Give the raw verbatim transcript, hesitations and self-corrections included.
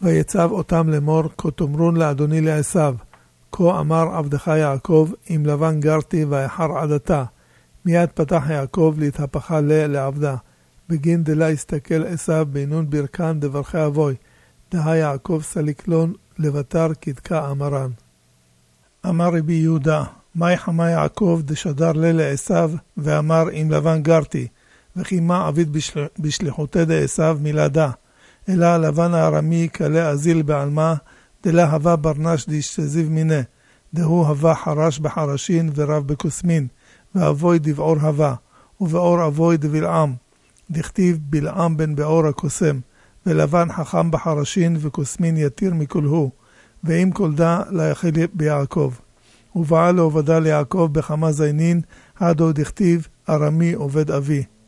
ויצב אותם לאמור, כה תאמרון לאדוני לעשיו, כה אמר עבדך יעקב, עם לבן גרתי ואחר עדתה. מיד פתח יעקב להתהפכה לה לעבדה. בגין דלה הסתכל עשיו בינון ברכן דברכי אבוי. דה יעקב סליקלון לבטר כדקה אמרן. אמר רבי יהודה, מי חמה יעקב דשדר לה לעשיו, ואמר עם לבן גרתי, וכי מה עביד בשל... בשליחותי דעשיו מלדה. אלא לבן הארמי כלה אזיל בעלמה, דלה הווה ברנש דשתזיב מיני, דהו הווה חרש בחרשין ורב בקוסמין, ואבוי דבעור הווה, ובעור אבוי דבלעם, דכתיב בלעם בן בעור הקוסם, ולבן חכם בחרשין וקוסמין יתיר מכלהו, ואם כולדה ליחיל ביעקב. ובעל עובדה ליעקב בכמה זיינין, הדו דכתיב ארמי עובד אבי.